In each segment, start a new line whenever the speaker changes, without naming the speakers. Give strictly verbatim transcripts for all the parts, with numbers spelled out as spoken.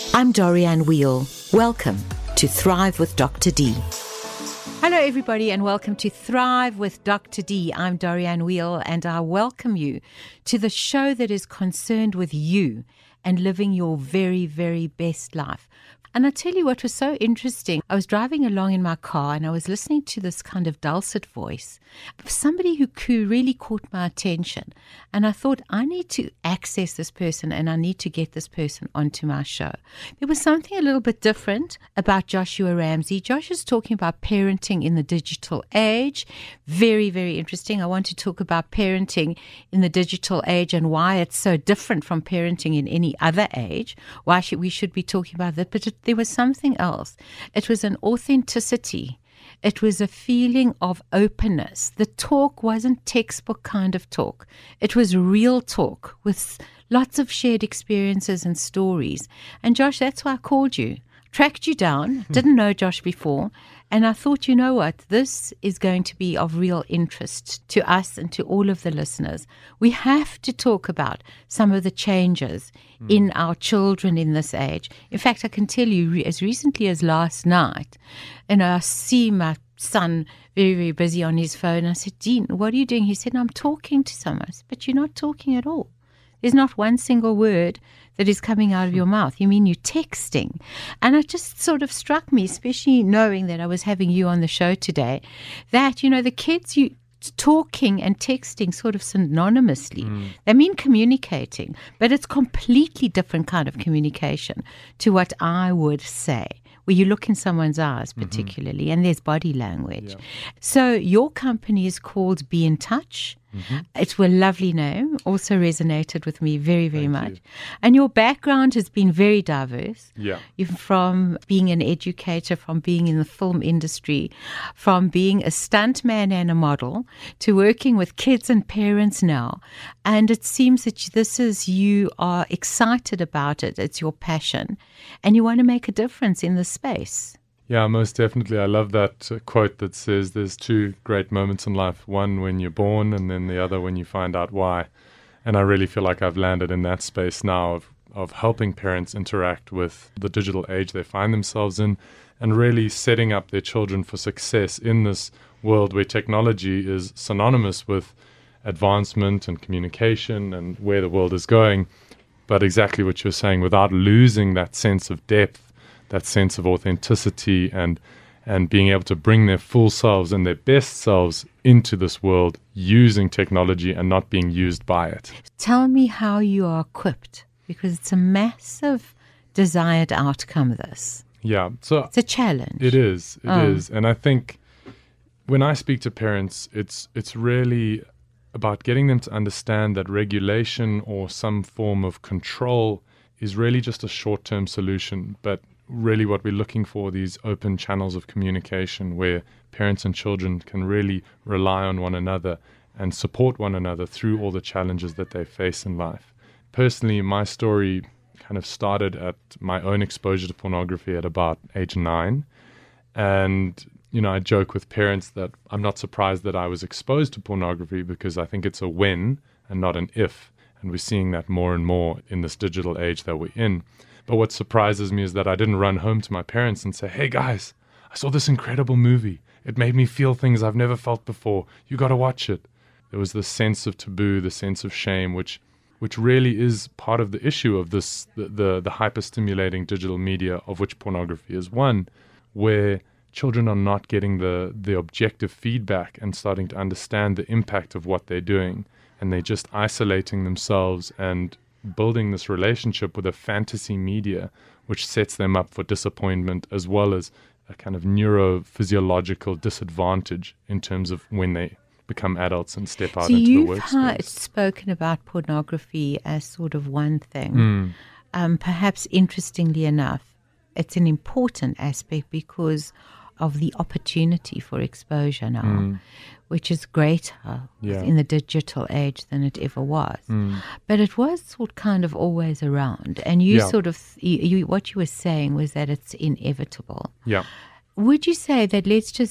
I'm Dorianne Wheel. Welcome to Thrive with Doctor D.
Hello, everybody, and welcome to Thrive with Doctor D. I'm Dorianne Wheel, and I welcome you to the show that is concerned with you and living your very, very best life. And I tell you what was so interesting. I was driving along in my car and I was listening to this kind of dulcet voice of somebody who, who really caught my attention. And I thought, I need to access this person and I need to get this person onto my show. There was something a little bit different about Joshua Ramsey. Josh is talking about parenting in the digital age. Very, very interesting. I want to talk about parenting in the digital age and why it's so different from parenting in any other age. Why should we should be talking about that? But it, there was something else. It was an authenticity. It was a feeling of openness. The talk wasn't textbook kind of talk. It was real talk with lots of shared experiences and stories. And Josh, that's why I called you. Tracked you down, didn't know Josh before, and I thought, you know what, this is going to be of real interest to us and to all of the listeners. We have to talk about some of the changes mm. in our children in this age. In fact, I can tell you, re- as recently as last night, and I see my son very, very busy on his phone. I said, Dean, what are you doing? He said, I'm talking to someone. I said, but you're not talking at all. There's not one single word that is coming out of your mouth. You mean you're texting? And it just sort of struck me, especially knowing that I was having you on the show today, that, you know, the kids, you talking and texting sort of synonymously. Mm. They mean communicating, but it's completely different kind of communication to what I would say, where you look in someone's eyes particularly, mm-hmm. and there's body language. Yeah. So your company is called Be in Touch. Mm-hmm. It's a lovely name, also resonated with me very, very Thank much. You. And your background has been very diverse.
Yeah.
You're from being an educator, from being in the film industry, from being a stuntman and a model, to working with kids and parents now. And it seems that this is, you are excited about it. It's your passion. And you want to make a difference in this space.
Yeah, most definitely. I love that uh, quote that says there's two great moments in life, one when you're born and then the other when you find out why. And I really feel like I've landed in that space now of, of helping parents interact with the digital age they find themselves in and really setting up their children for success in this world where technology is synonymous with advancement and communication and where the world is going. But exactly what you're saying, without losing that sense of depth, that sense of authenticity and and being able to bring their full selves and their best selves into this world using technology and not being used by it.
Tell me how you are equipped, because it's a massive desired outcome, this.
Yeah. So
it's a challenge.
It is. It
oh.
is. And I think when I speak to parents, it's it's really about getting them to understand that regulation or some form of control is really just a short-term solution, but really what we're looking for, these open channels of communication where parents and children can really rely on one another and support one another through all the challenges that they face in life. Personally, my story kind of started at my own exposure to pornography at about age nine. And, you know, I joke with parents that I'm not surprised that I was exposed to pornography because I think it's a when and not an if. And we're seeing that more and more in this digital age that we're in. But what surprises me is that I didn't run home to my parents and say, hey guys, I saw this incredible movie. It made me feel things I've never felt before. You got to watch it. There was this sense of taboo, the sense of shame, which which really is part of the issue of this, the, the, the hyper-stimulating digital media, of which pornography is one, where children are not getting the, the objective feedback and starting to understand the impact of what they're doing. And they're just isolating themselves and building this relationship with a fantasy media, which sets them up for disappointment as well as a kind of neurophysiological disadvantage in terms of when they become adults and step out
so
into the workspace.
So you've spoken about pornography as sort of one thing.
Mm.
Um, perhaps interestingly enough, it's an important aspect because of the opportunity for exposure now, mm. which is greater
yeah.
in the digital age than it ever was.
Mm.
But it was sort kind of always around. And you
yeah.
sort of, you, you, what you were saying was that it's inevitable.
Yeah.
Would you say that let's just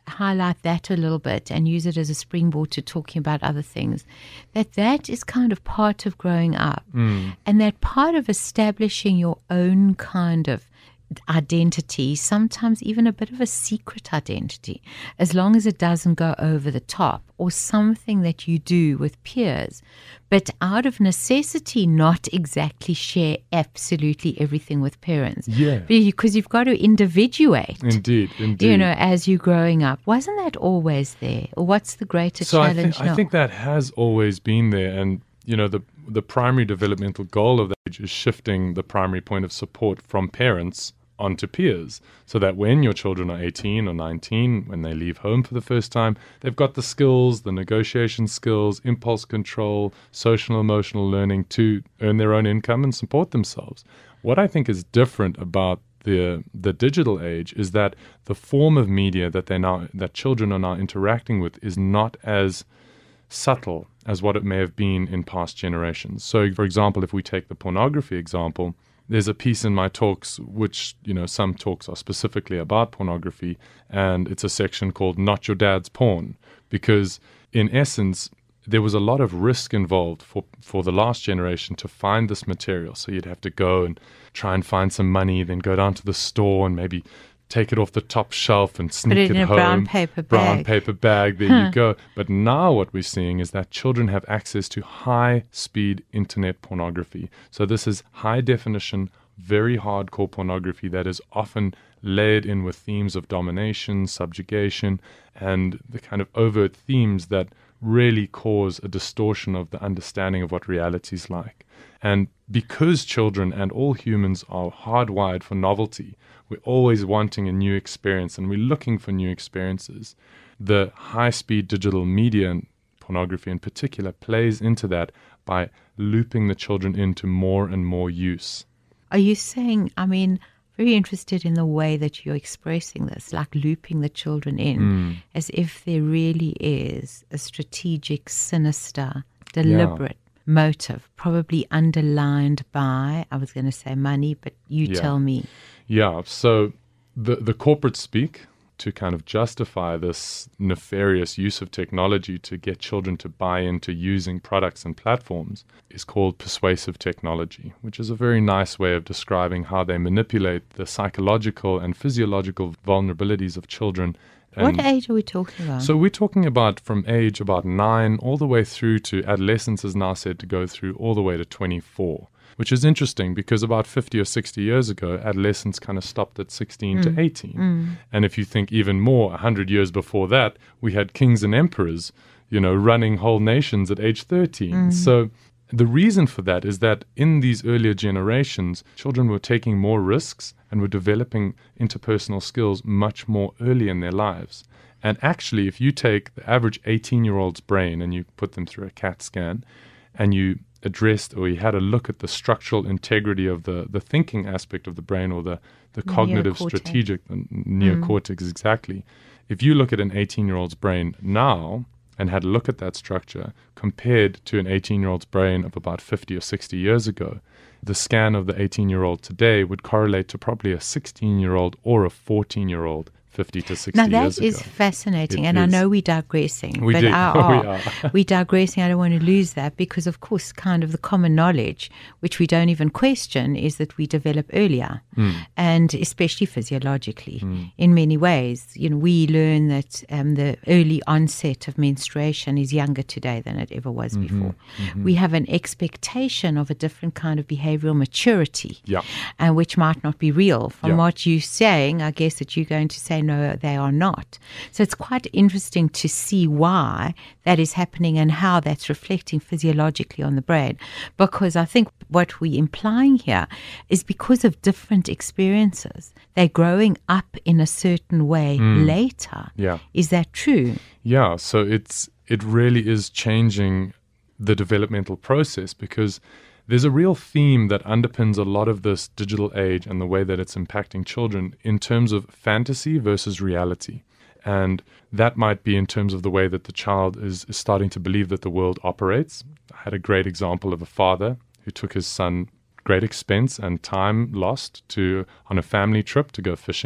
highlight that a little bit and use it as a springboard to talking about other things, that that is kind of part of growing up.
Mm.
And that part of establishing your own kind of identity, sometimes even a bit of a secret identity, as long as it doesn't go over the top, or something that you do with peers, but out of necessity not exactly share absolutely everything with parents.
Yeah.
Because you've got to individuate.
Indeed, indeed.
You know, as you're growing up. Wasn't that always there? Or what's the greater
so
challenge
I think,
now?
I think that has always been there. And, you know, the the primary developmental goal of that age is shifting the primary point of support from parents onto peers, so that when your children are eighteen or nineteen, when they leave home for the first time, they've got the skills, the negotiation skills, impulse control, social emotional learning to earn their own income and support themselves. What I think is different about the the digital age is that the form of media that they now that children are now interacting with is not as subtle as what it may have been in past generations. So, for example, if we take the pornography example, there's a piece in my talks which, you know, some talks are specifically about pornography, and it's a section called Not Your Dad's Porn, because in essence, there was a lot of risk involved for, for the last generation to find this material. So you'd have to go and try and find some money, then go down to the store and maybe take it off the top shelf and sneak
Put it
it
in a
home.
brown paper
Brown
bag.
paper bag, there
Huh.
you go. But now what we're seeing is that children have access to high-speed internet pornography. So this is high-definition, very hardcore pornography that is often layered in with themes of domination, subjugation, and the kind of overt themes that really cause a distortion of the understanding of what reality is like. And because children and all humans are hardwired for novelty, we're always wanting a new experience and we're looking for new experiences. The high-speed digital media, and pornography in particular, plays into that by looping the children into more and more use.
Are you saying, I mean, very interested in the way that you're expressing this, like looping the children in,
Mm.
as if there really is a strategic, sinister, deliberate motive, probably underlined by, I was going to say money, but you
Yeah.
tell me.
Yeah, so the the corporate speak to kind of justify this nefarious use of technology to get children to buy into using products and platforms is called persuasive technology, which is a very nice way of describing how they manipulate the psychological and physiological vulnerabilities of children.
What
And
age are we talking about?
so we're talking about from age about nine all the way through to adolescence is now said to go through all the way to twenty-four. Which is interesting because about fifty or sixty years ago, adolescence kind of stopped at sixteen
Mm.
to eighteen.
Mm.
And if you think even more, one hundred years before that, we had kings and emperors, you know, running whole nations at age thirteen.
Mm.
So the reason for that is that in these earlier generations, children were taking more risks and were developing interpersonal skills much more early in their lives. And actually, if you take the average eighteen-year-old's brain and you put them through a CAT scan and you addressed or you had a look at the structural integrity of the, the thinking aspect of the brain or the, the cognitive
Neocortex.
strategic, the neocortex exactly. If you look at an eighteen-year-old's brain now and had a look at that structure compared to an eighteen-year-old's brain of about fifty or sixty years ago, the scan of the eighteen-year-old today would correlate to probably a sixteen-year-old or a fourteen-year-old fifty to sixty
Now that
years
is
ago.
fascinating,
It
and I
is.
know we're digressing,
We
but
do.
I
We
are.
are.
we're digressing. I don't want to lose that because, of course, kind of the common knowledge, which we don't even question, is that we develop earlier,
Mm.
and especially physiologically.
Mm.
In many ways, you know, we learn that um, the early onset of menstruation is younger today than it ever was
Mhm.
before.
Mhm.
We have an expectation of a different kind of behavioral maturity,
Yeah.
and which might not be real. From
Yeah.
what you're saying, I guess that you're going to say, no, they are not. So it's quite interesting to see why that is happening and how that's reflecting physiologically on the brain. Because I think what we're implying here is because of different experiences, they're growing up in a certain way
Mm.
later.
Yeah.
Is that true?
Yeah, so it's it really is changing the developmental process because there's a real theme that underpins a lot of this digital age and the way that it's impacting children in terms of fantasy versus reality. And that might be in terms of the way that the child is, is starting to believe that the world operates. I had a great example of a father who took his son great expense and time lost to on a family trip to go fishing.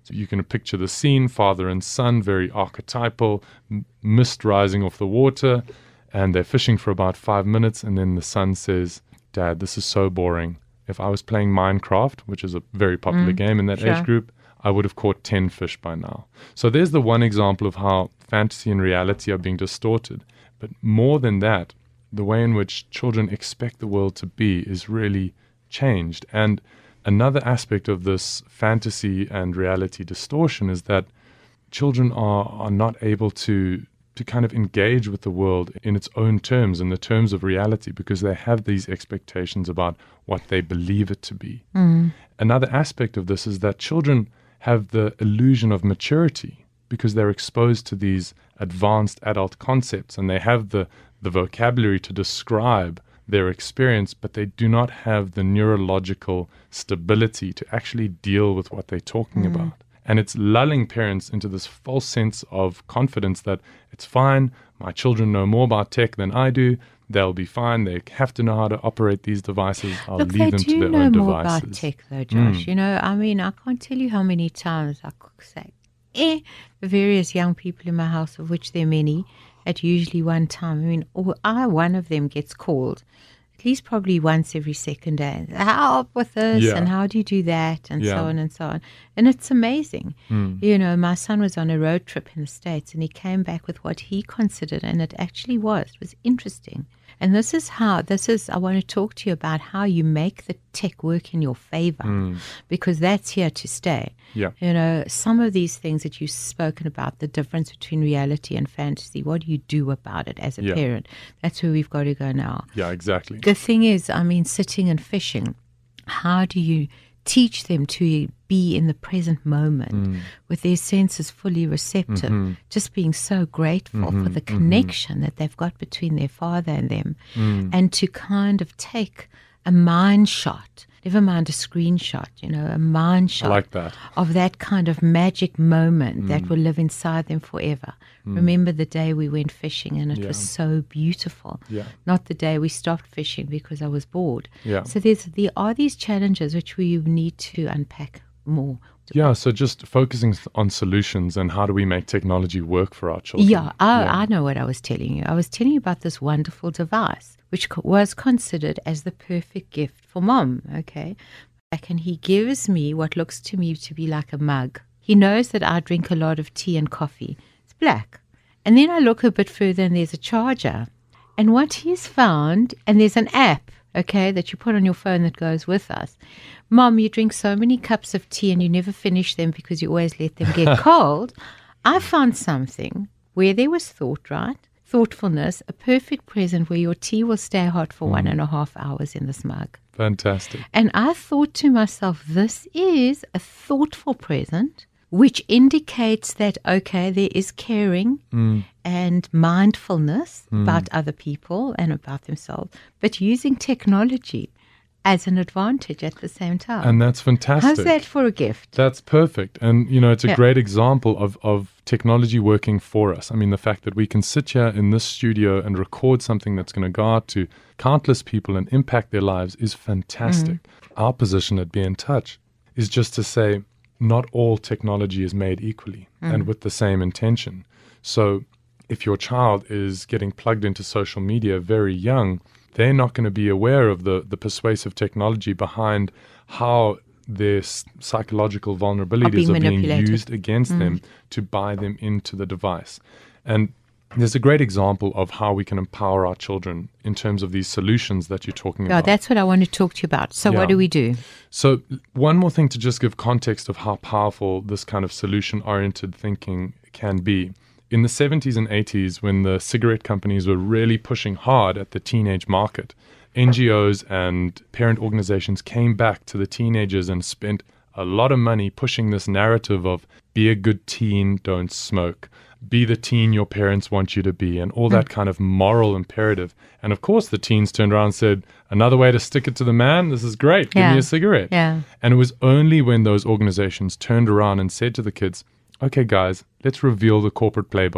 So you can picture the scene, father and son, very archetypal, m- mist rising off the water, and they're fishing for about five minutes, and then the son says, Dad, this is so boring. If I was playing Minecraft, which is a very popular
Mm,
game in that
sure.
age group, I would have caught ten fish by now. So there's the one example of how fantasy and reality are being distorted. But more than that, the way in which children expect the world to be is really changed. And another aspect of this fantasy and reality distortion is that children are, are not able to to kind of engage with the world in its own terms, in the terms of reality, because they have these expectations about what they believe it to be.
Mm.
Another aspect of this is that children have the illusion of maturity because they're exposed to these advanced adult concepts, and they have the, the vocabulary to describe their experience, but they do not have the neurological stability to actually deal with what they're talking
Mm.
about. And it's lulling parents into this false sense of confidence that it's fine, my children know more about tech than I do, they'll be fine, they have to know how to operate these devices, I'll
Look,
leave
they
them
do
to their
know
own
more
devices.
about tech, though, Josh.
Mm.
You know, I mean, I can't tell you how many times I could say, eh, the various young people in my house, of which there are many, at usually one time. I mean, or I, one of them gets called at least probably once every second day. Help with this,
Yeah.
and how do you do that, and
Yeah.
so on and so on. And it's amazing.
Mm.
You know, my son was on a road trip in the States, and he came back with what he considered, and it actually was, was interesting. And this is how, this is, I want to talk to you about how you make the tech work in your favor,
Mm.
because that's here to stay.
Yeah.
You know, some of these things that you've spoken about, the difference between reality and fantasy, what do you do about it as a
Yeah.
parent? That's where we've got to go now.
Yeah, exactly.
The thing is, I mean, sitting and fishing, how do you teach them to be in the present moment
Mm.
with their senses fully receptive,
Mhm.
just being so grateful for
Mhm,
the
mhm.
connection that they've got between their father and them,
Mm.
and to kind of take a mind shot, never mind a screenshot, you know, a mind
I
shot
like that.
of that kind of magic moment that
Mm.
will live inside them forever.
Mm.
Remember the day we went fishing and it
Yeah.
was so beautiful.
Yeah.
Not the day we stopped fishing because I was bored.
Yeah.
So there's there are these challenges which we need to unpack more.
Yeah, so just focusing on solutions and how do we make technology work for our children.
Yeah, I, I know what I was telling you. I was telling you about this wonderful device, which co- was considered as the perfect gift for mom, okay? Like, and he gives me what looks to me to be like a mug. He knows that I drink a lot of tea and coffee. It's black. And then I look a bit further and there's a charger. And what he's found, and there's an app, okay, that you put on your phone that goes with us. Mom, you drink so many cups of tea and you never finish them because you always let them get cold. I found something where there was thought, right? Thoughtfulness, a perfect present where your tea will stay hot for mm. one and a half hours in this mug.
Fantastic.
And I thought to myself, this is a thoughtful present, which indicates that, okay, there is caring
Mm.
and mindfulness
Mm.
about other people and about themselves, but using technology as an advantage at the same time.
And that's fantastic.
How's that for a gift?
That's perfect. And, you know, it's a
Yeah.
great example of, of technology working for us. I mean, the fact that we can sit here in this studio and record something that's going to go out to countless people and impact their lives is fantastic. Mm. Our position at Be in Touch is just to say not all technology is made equally mm. and with the same intention. So if your child is getting plugged into social media very young, they're not going to be aware of the, the persuasive technology behind how their s- psychological vulnerabilities are being used against mm. them to buy them into the device. And there's a great example of how we can empower our children in terms of these solutions that you're talking
yeah,
about.
That's what I want to talk to you about. So
Yeah.
what do we do?
So one more thing to just give context of how powerful this kind of solution-oriented thinking can be. In the seventies and eighties, when the cigarette companies were really pushing hard at the teenage market, N G Os and parent organizations came back to the teenagers and spent a lot of money pushing this narrative of be a good teen, don't smoke, be the teen your parents want you to be, and all that mm. kind of moral imperative. And of course, the teens turned around and said, another way to stick it to the man, this is great, give
yeah.
me a cigarette.
Yeah.
And it was only when those organizations turned around and said to the kids, okay, guys, let's reveal the corporate playbook.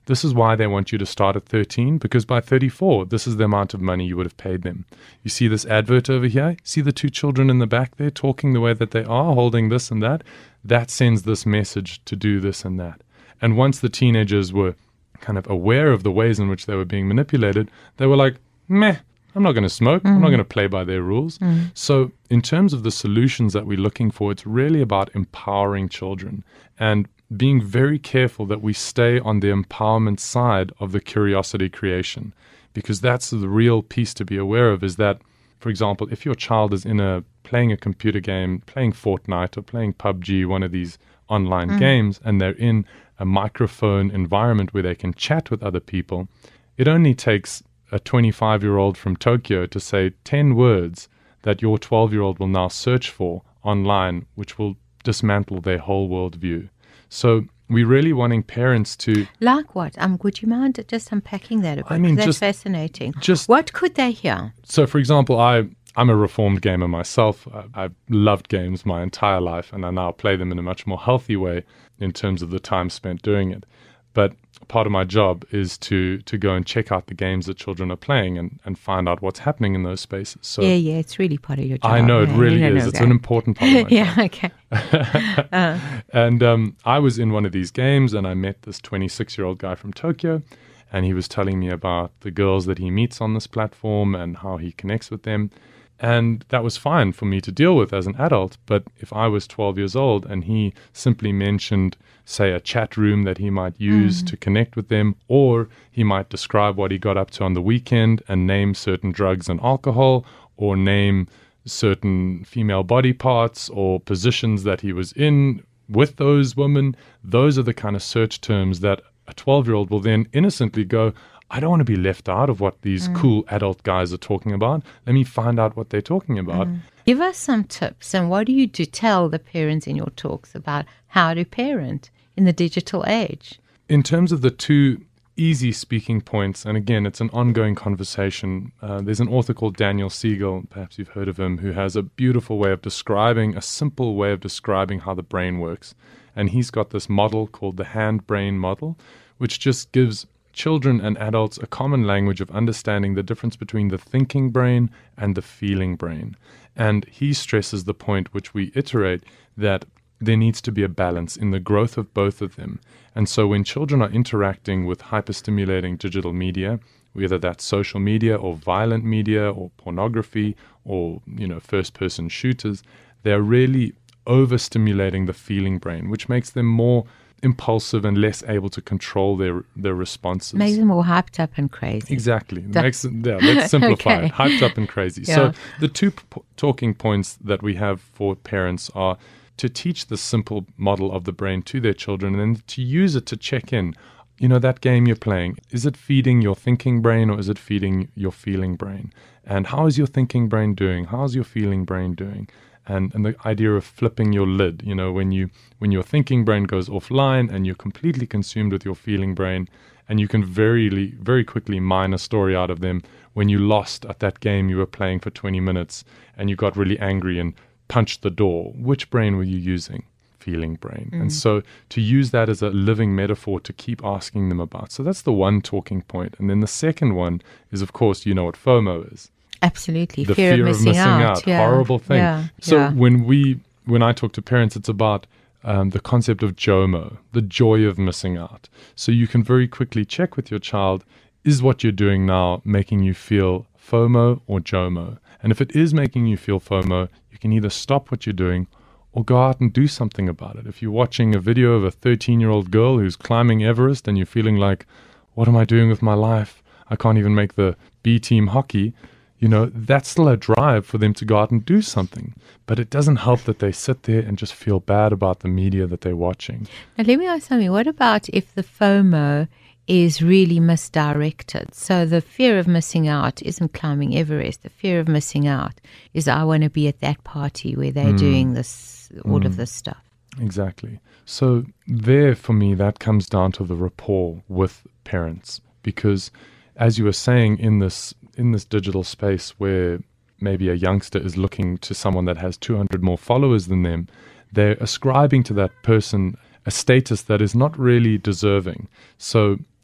This is why they want you to start at thirteen, because by thirty-four, this is the amount of money you would have paid them. You see this advert over here? See the two children in the back there talking the way that they are, holding this and that? That sends this message to do this and that. And once the teenagers were kind of aware of the ways in which they were being manipulated, they were like, meh, I'm not going to smoke. Mm. I'm not going to play by their rules. Mm. So in terms of the solutions that we're looking for, it's really about empowering children and being very careful that we stay on the empowerment side of the curiosity creation, because that's the real piece to be aware of, is that, for example, if your child is in a playing a computer game, playing Fortnite or playing P U B G, one of these online mm. games, and they're in a microphone environment where they can chat with other people, it only takes a twenty-five-year-old from Tokyo to say ten words that your twelve-year-old will now search for online, which will dismantle their whole worldview. So we're really wanting parents to...
Like what? Um, would you mind just unpacking that a bit?
I mean,
that's
just,
fascinating.
Just,
what could they hear?
So, for example, I, I'm a reformed gamer myself. I, I've loved games my entire life, and I now play them in a much more healthy way in terms of the time spent doing it. But part of my job is to to go and check out the games that children are playing and, and find out what's happening in those spaces. So
yeah, yeah, it's really part of your job.
I know, it really
yeah,
is.
no,
It's
okay.
an important part of my
yeah,
job.
okay. uh.
And um, I was in one of these games, and I met this twenty-six-year-old guy from Tokyo, and he was telling me about the girls that he meets on this platform and how he connects with them. And that was fine for me to deal with as an adult. But if I was twelve years old and he simply mentioned, say, a chat room that he might use mm. to connect with them, or he might describe what he got up to on the weekend and name certain drugs and alcohol, or name certain female body parts or positions that he was in with those women, those are the kind of search terms that a twelve-year-old will then innocently go, I don't want to be left out of what these mm. cool adult guys are talking about. Let me find out what they're talking about.
Mm. Give us some tips, and what do you do tell the parents in your talks about how to parent in the digital age?
In terms of the two easy speaking points, and again, it's an ongoing conversation. Uh, there's an author called Daniel Siegel, perhaps you've heard of him, who has a beautiful way of describing, a simple way of describing how the brain works. And he's got this model called the hand-brain model, which just gives children and adults a common language of understanding the difference between the thinking brain and the feeling brain. And he stresses the point which we iterate, that there needs to be a balance in the growth of both of them. And so when children are interacting with hyperstimulating digital media, whether that's social media or violent media or pornography or, you know, first-person shooters, they're really overstimulating the feeling brain, which makes them more impulsive and less able to control their their responses.
Makes them more hyped up and crazy.
Exactly. Makes it, yeah, let's simplify
okay.
it. Hyped up and crazy.
Yeah.
So the two p- talking points that we have for parents are to teach the simple model of the brain to their children and then to use it to check in. You know, that game you're playing, is it feeding your thinking brain or is it feeding your feeling brain? And how is your thinking brain doing? How's your feeling brain doing? And, and the idea of flipping your lid, you know, when you when your thinking brain goes offline and you're completely consumed with your feeling brain, and you can very very quickly mine a story out of them when you lost at that game you were playing for twenty minutes and you got really angry and punched the door. Which brain were you using? Feeling brain. Mm. And so to use that as a living metaphor to keep asking them about. So that's the one talking point. And then the second one is, of course, you know what FOMO is.
Absolutely.
The
fear,
fear
of missing,
of missing out.
out. Yeah.
Horrible thing.
Yeah.
So
yeah.
when we, when I talk to parents, it's about um, the concept of JOMO, the joy of missing out. So you can very quickly check with your child, is what you're doing now making you feel FOMO or JOMO? And if it is making you feel FOMO, you can either stop what you're doing or go out and do something about it. If you're watching a video of a thirteen-year-old girl who's climbing Everest and you're feeling like, what am I doing with my life? I can't even make the B-team hockey. You know, that's still a drive for them to go out and do something. But it doesn't help that they sit there and just feel bad about the media that they're watching.
Now, let me ask something. What about if the FOMO is really misdirected? So the fear of missing out isn't climbing Everest. The fear of missing out is, I want to be at that party where they're mm. doing this, all mm. of this stuff.
Exactly. So there, for me, that comes down to the rapport with parents. Because as you were saying, in this in this digital space where maybe a youngster is looking to someone that has two hundred more followers than them, they're ascribing to that person a status that is not really deserving. So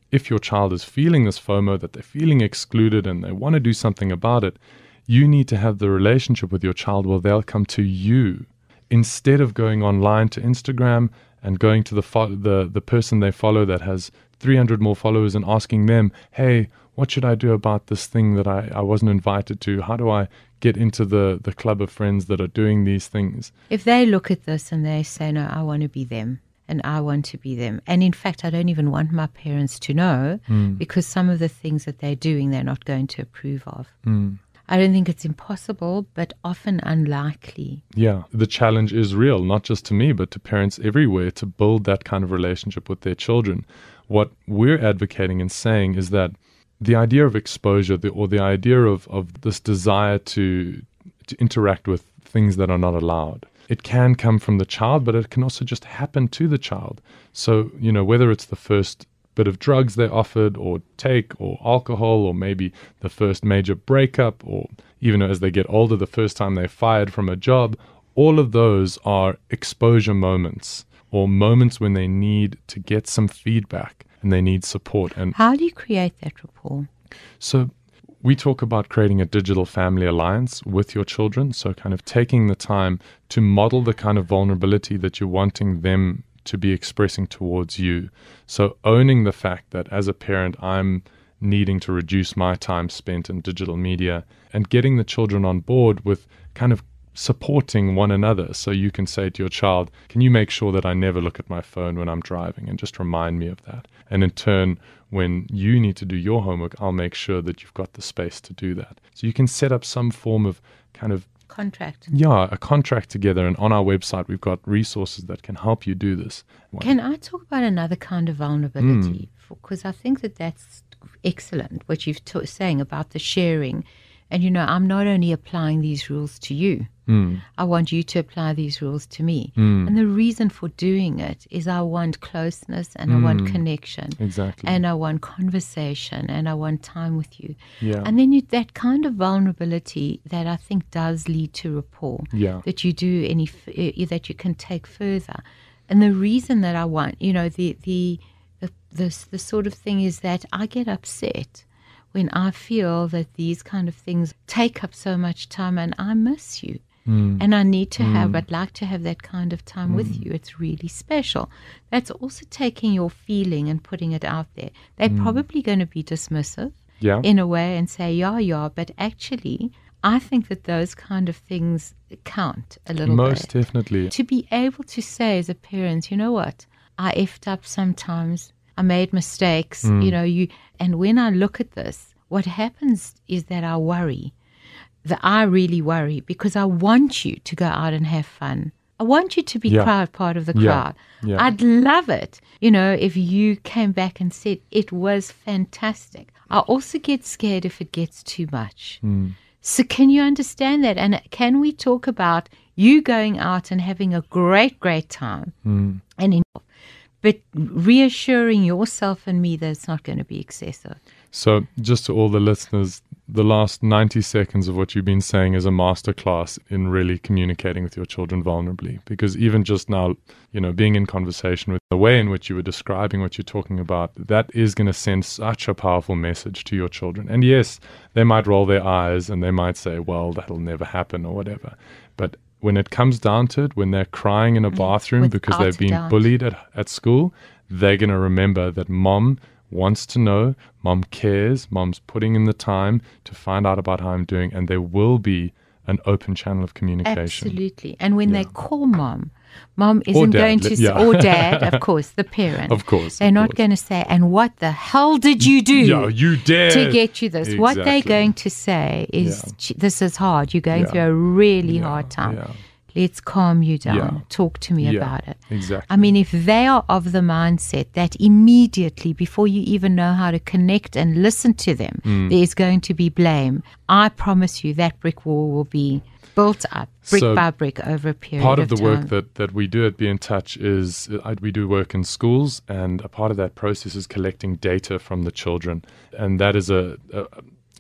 if your child is feeling this FOMO, that they're feeling excluded and they want to do something about it, you need to have the relationship with your child where they'll come to you instead of going online to Instagram and going to the fo- the the person they follow that has three hundred more followers and asking them, hey, what should I do about this thing that I, I wasn't invited to? How do I get into the, the club of friends that are doing these things?
If they look at this and they say, no, I want to be them and I want to be them. And in fact, I don't even want my parents to know
Mm.
because some of the things that they're doing, they're not going to approve of.
Mm.
I don't think it's impossible, but often unlikely.
Yeah, the challenge is real, not just to me, but to parents everywhere to build that kind of relationship with their children. What we're advocating and saying is that the idea of exposure the, or the idea of, of this desire to to interact with things that are not allowed, it can come from the child, but it can also just happen to the child. So, you know, whether it's the first bit of drugs they're offered or take or alcohol or maybe the first major breakup or even as they get older, the first time they're fired from a job, all of those are exposure moments or moments when they need to get some feedback and they need support. And
How do you create that rapport?
so we talk about creating a digital family alliance with your children. So kind of taking the time to model the kind of vulnerability that you're wanting them to be expressing towards you. So owning the fact that as a parent, I'm needing to reduce my time spent in digital media and getting the children on board with kind of supporting one another. So you can say to your child, can you make sure that I never look at my phone when I'm driving, and just remind me of that. And in turn, when you need to do your homework, I'll make sure that you've got the space to do that. So you can set up some form of kind of
Contract.
yeah, a contract together. And on our website, we've got resources that can help you do this.
Can I talk about another kind of vulnerability? Because I think that that's excellent, what you've t- saying about the sharing. And, you know, I'm not only applying these rules to you,
Mm.
I want you to apply these rules to me.
Mm.
And the reason for doing it is I want closeness and I want connection.
Exactly.
And I want conversation and I want time with you.
Yeah.
And then you, that kind of vulnerability that I think does lead to rapport,
Yeah.
that you do any f- uh, that you can take further. And the reason that I want, you know, the the the the, the sort of thing is that I get upset when I feel that these kind of things take up so much time and I miss you.
Mm.
And I need to have, I'd like to have that kind of time with you. It's really special. That's also taking your feeling and putting it out there. They're probably going to be dismissive
Yeah.
in a way and say, yeah, yeah, but actually, I think that those kind of things count a little
Most
bit.
definitely.
To be able to say as a parent, you know what, I effed up sometimes. I made mistakes, you know, you, and when I look at this, what happens is that I worry. That I really worry because I want you to go out and have fun. I want you to be
Yeah.
crowd part of the
Yeah.
crowd.
Yeah.
I'd love it, you know, if you came back and said it was fantastic. I also get scared if it gets too much.
Mm.
So can you understand that? And can we talk about you going out and having a great, great time,
Mm.
and in, but reassuring yourself and me that it's not going to be excessive?
So just to all the listeners, the last ninety seconds of what you've been saying is a masterclass in really communicating with your children vulnerably. Because even just now, you know, being in conversation with the way in which you were describing what you're talking about, that is going to send such a powerful message to your children. And yes, they might roll their eyes and they might say, well, that'll never happen or whatever. But when it comes down to it, when they're crying in a bathroom because
Without
they've
a
been
doubt.
bullied at, at school, they're going to remember that mom wants to know, mom cares, mom's putting in the time to find out about how I'm doing, and there will be an open channel of communication.
Absolutely. And when
Yeah.
they call mom, mom isn't
dad,
going to
let-
say,
yeah.
or dad, of course, the parent.
Of course,
They're
of
not
course.
going to say, and what the hell did you do
Yeah, you dare
to get you this? What they're
Exactly.
going to say is,
Yeah.
"Gee, this is hard. You're going
Yeah.
through a really
Yeah,
hard time.
yeah.
Let's calm you down.
Yeah.
Talk to me
Yeah,
about it."
exactly.
I mean, if they are of the mindset that immediately, before you even know how to connect and listen to them,
Mm.
there's going to be blame, I promise you that brick wall will be built up brick
So,
by brick over a period
Part
of
of the
time.
work that, that we do at Be in Touch is uh, we do work in schools, and a part of that process is collecting data from the children. And that is a, a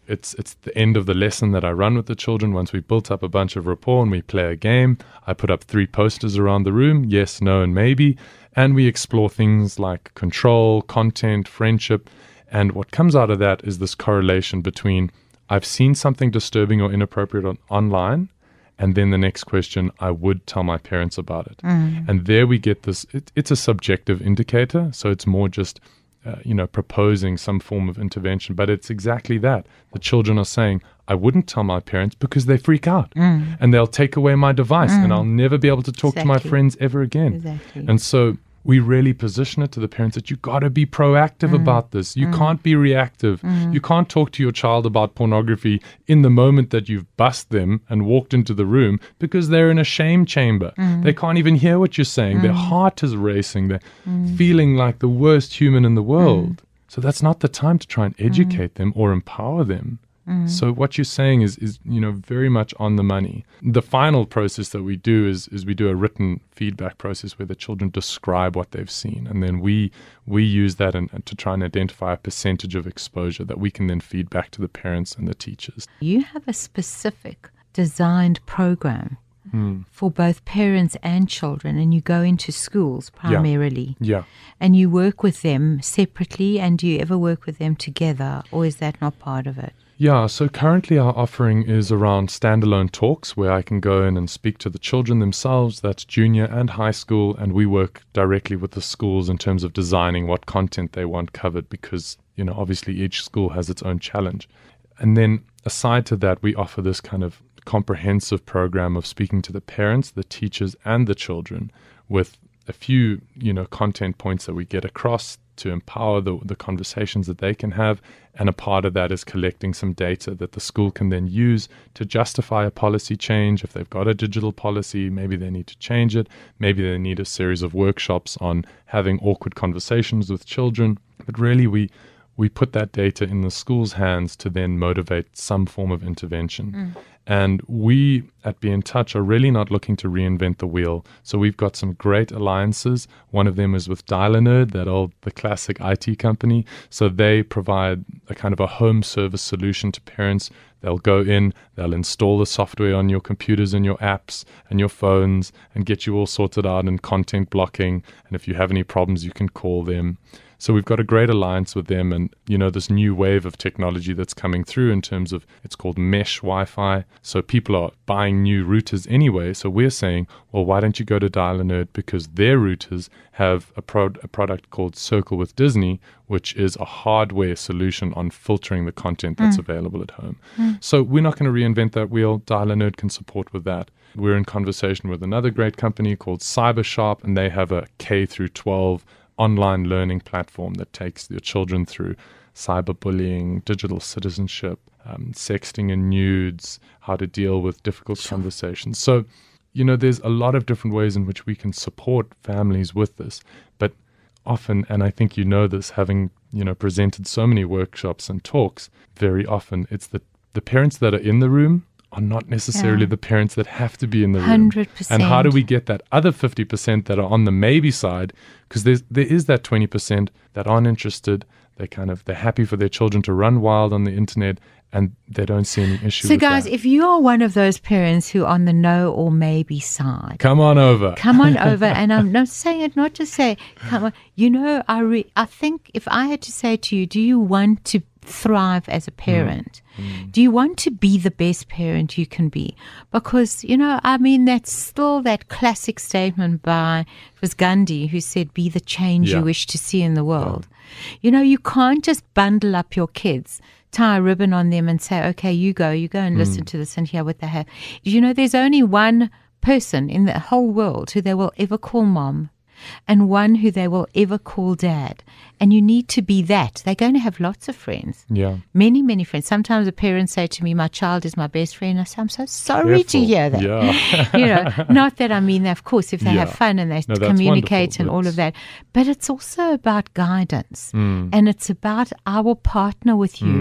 it's it's the end of the lesson that I run with the children. Once we've built up a bunch of rapport and we play a game, I put up three posters around the room, yes, no, and maybe, and we explore things like control, content, friendship. And what comes out of that is this correlation between I've seen something disturbing or inappropriate on, online, and then the next question, I would tell my parents about it. Mm. And there we get this, it, it's a subjective indicator, so it's more just, uh, you know, proposing some form of intervention. But it's exactly that. The children are saying, I wouldn't tell my parents because they freak out. Mm. And they'll take away my device, mm. and I'll never be able to talk exactly. to my friends ever again.
Exactly.
And so we really position it to the parents that you got to be proactive mm. about this. You mm. can't be reactive. Mm. You can't talk to your child about pornography in the moment that you've bussed them and walked into the room because they're in a shame chamber. Mm. They can't even hear what you're saying. Mm. Their heart is racing. They're mm. feeling like the worst human in the world. Mm. So that's not the time to try and educate mm. them or empower them. Mm. So what you're saying is, is, you know, very much on the money. The final process that we do is, is we do a written feedback process where the children describe what they've seen. And then we we use that in, to try and identify a percentage of exposure that we can then feed back to the parents and the teachers.
You have a specific designed program mm. for both parents and children, and you go into schools primarily.
Yeah. yeah.
And you work with them separately, and do you ever work with them together, or is that not part of it?
Yeah, so currently our offering is around standalone talks where I can go in and speak to the children themselves, that's junior and high school, and we work directly with the schools in terms of designing what content they want covered because, you know, obviously each school has its own challenge. And then aside to that, we offer this kind of comprehensive program of speaking to the parents, the teachers, and the children with a few, you know, content points that we get across to empower the, the conversations that they can have. And a part of that is collecting some data that the school can then use to justify a policy change. If they've got a digital policy, maybe they need to change it. Maybe they need a series of workshops on having awkward conversations with children. But really, we we put that data in the school's hands to then motivate some form of intervention. Mm. And we at Be in Touch are really not looking to reinvent the wheel. So we've got some great alliances. One of them is with Dial-A-Nerd, that old, the classic I T company. So they provide a kind of a home service solution to parents. They'll go in, they'll install the software on your computers and your apps and your phones and get you all sorted out in content blocking. And if you have any problems, you can call them. So we've got a great alliance with them and, you know, this new wave of technology that's coming through in terms of, it's called mesh Wi-Fi. So people are buying new routers anyway. So we're saying, well, why don't you go to Dial-A-Nerd because their routers have a, pro- a product called Circle with Disney, which is a hardware solution on filtering the content that's mm. available at home. Mm. So we're not going to reinvent that wheel. Dial-A-Nerd can support with that. We're in conversation with another great company called CyberSharp, and they have a K through twelve online learning platform that takes your children through cyberbullying, digital citizenship, um, sexting and nudes, how to deal with difficult sure. conversations. So, you know, there's a lot of different ways in which we can support families with this. But often, and I think you know this, having, you know, presented so many workshops and talks, very often it's the, the parents that are in the room are not necessarily yeah. the parents that have to be in the room.
one hundred percent.
And how do we get that other fifty percent that are on the maybe side? Because there's there is that twenty percent that aren't interested. They kind of, they're happy for their children to run wild on the internet and they don't see any issue
so
with
guys,
that.
If you are one of those parents who are on the no or maybe side,
come on over.
Come on over. And I'm not saying it, not to say, come on. You know, I re- I think if I had to say to you, do you want to thrive as a parent? Mm. Mm. Do you want to be the best parent you can be? Because, you know, I mean, that's still that classic statement by, it was Gandhi who said, be the change yeah. you wish to see in the world. Yeah. You know, you can't just bundle up your kids, tie a ribbon on them and say, okay, you go, you go and mm. listen to this and hear what they have. You know, there's only one person in the whole world who they will ever call mom and one who they will ever call dad. And you need to be that. They're going to have lots of friends.
Yeah.
Many, many friends. Sometimes the parents say to me, my child is my best friend. I say, I'm so sorry Careful. to hear that.
Yeah.
You know, not that I mean that, of course, if they yeah. have fun and they no, communicate and all of that. But it's also about guidance. Mm. And it's about our partner with you mm.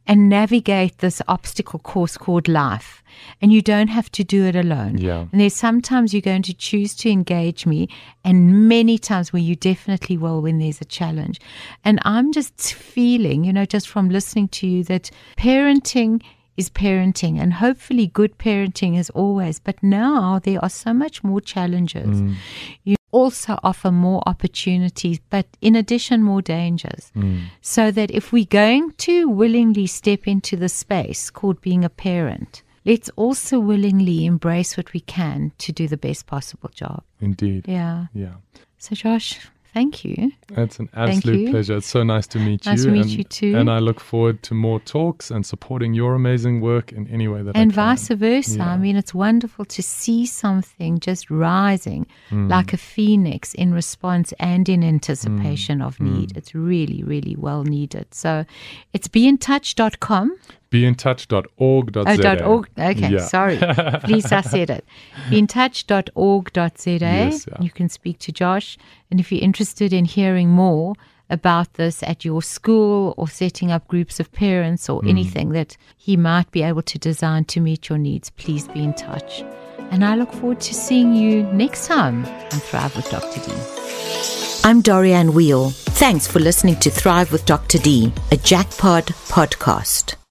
and navigate this obstacle course called life. And you don't have to do it alone.
Yeah.
And there's sometimes you're going to choose to engage me, and many times where you definitely will when there's a challenge. And I'm just feeling, you know, just from listening to you, that parenting is parenting, and hopefully good parenting is always. But now there are so much more challenges.
Mm.
You also offer more opportunities, but in addition, more dangers.
Mm.
So that if we're going to willingly step into the space called being a parent, let's also willingly embrace what we can to do the best possible job.
Indeed.
Yeah.
Yeah.
So, Josh, thank you.
It's an absolute
you.
pleasure. It's so nice to meet
Nice
you.
to meet
and,
you too.
And I look forward to more talks and supporting your amazing work in any way that
And
I can.
vice versa.
Yeah.
I mean, it's wonderful to see something just rising
Mm.
like a phoenix in response and in anticipation
Mm.
of need.
Mm.
It's really, really well needed. So it's be in touch dot com.
be in touch dot org dot
Oh,
z a.
dot org. Okay,
Yeah.
sorry. Please, I said it. be in touch dot org dot z a.
Yes, yeah.
You can speak to Josh. And if you're interested in hearing more about this at your school or setting up groups of parents or
Mm.
anything that he might be able to design to meet your needs, please be in touch. And I look forward to seeing you next time on Thrive with Doctor D.
I'm Dorianne Wheel. Thanks for listening to Thrive with Doctor D, a Jackpod podcast.